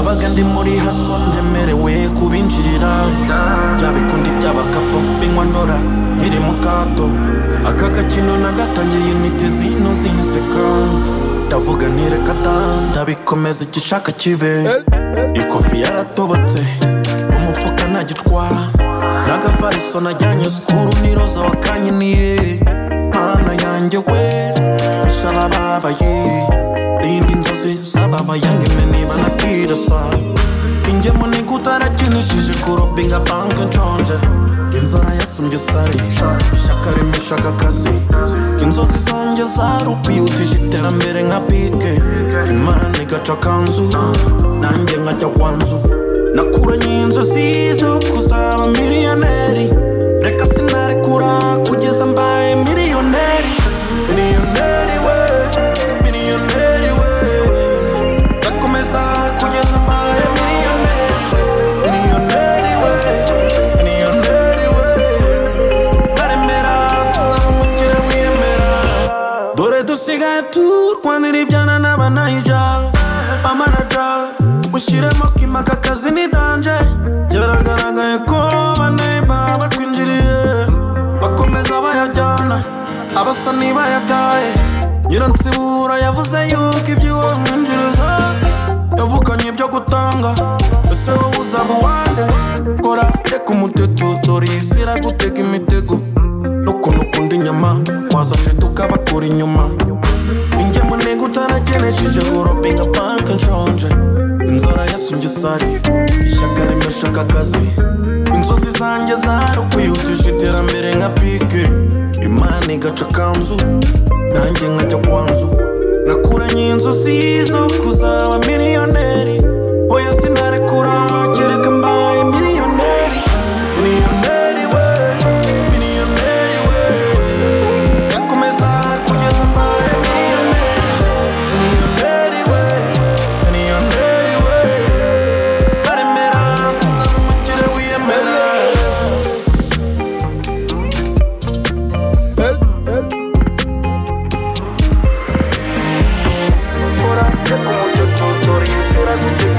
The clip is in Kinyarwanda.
nabaga ndi muri haso ntemerewe kubinjirira bya bikundi by'abakapo binywa ndora nkiri mu kato aka gakino nagatangiye intiti zino zinseka ndavuga ntireka da ndabikomeza igishaka kibe ikofi yaratobotse umufuka ntagitwara n'agafariso najyanye sikuru n'iroza wakanyiniye mana yanjye we fasha abababaye rinda inzozi z'ababayange niba nakirasa ingemo nigutarakinishije kurobinga banke nshonje inzara yasumbye sari ishaka rimishaka akazi inzozi zanjye zari ukwihutisha iterambere nka pike imana igaca akanzu nanjye nkajya kwanzu nakuranye inzozi zo kuzaba miliyoneri reka sinarekura kugeza mbaye miliyoneri miliyoneri we miliyoneri we ndakomeza kugeza mbaye miliyoneri miliyoneri we miliyoneri we ntaremera sinzaba umukire wiyemera dore dusigaye turwanira ibyana n'abanayija amanaja ushyiremo kimaka akazi ni danje byaragaragaye ko baneba batwinjiriye bakomeza bayajyana abasa nibayagaye nyiransibura yavuze yuko iby'iwo mwinjiriza yavuganye ibyo gutanga ese wowe uzaba uwande kora reka umuteto dore iyi si iragutega imitego n'ukuntu ukunda inyama wazashiduka bakura inyuma ingemo ntego utaragenesheje urobinga banke nshonje inzara yasumbye sari ishyaka rimeshaka akazi inzozi zanjye zari ukwihutisha iterambere nka pike imana igaca akanzu nanjye nkajya kwanzu nakuranye inzozi zo kuzaba miliyoneri oya sinarekura kereka mbaye miliyoneri miliyoneri we miliyoneri we ndakomeza kugeza mbaye miliyoneri miliyoneri we miliyoneri we ntaremera sinzaba umukire wiyemera kora reka umuteto dore iyi si iragutega